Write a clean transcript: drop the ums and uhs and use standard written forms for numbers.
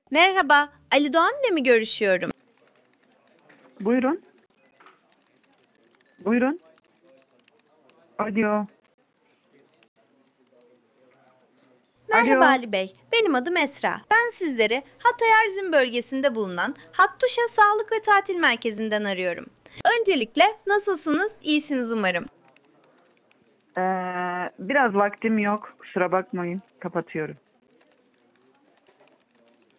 Merhaba, Ali Doğan ile mi görüşüyorum? Buyurun. Buyurun. Alo. Merhaba Alo. Ali Bey, benim adım Esra. Ben sizleri Hatay Arzin bölgesinde bulunan Hattuşa Sağlık ve Tatil Merkezi'nden arıyorum. Öncelikle nasılsınız? İyisiniz umarım. Biraz vaktim yok. Kusura bakmayın. Kapatıyorum.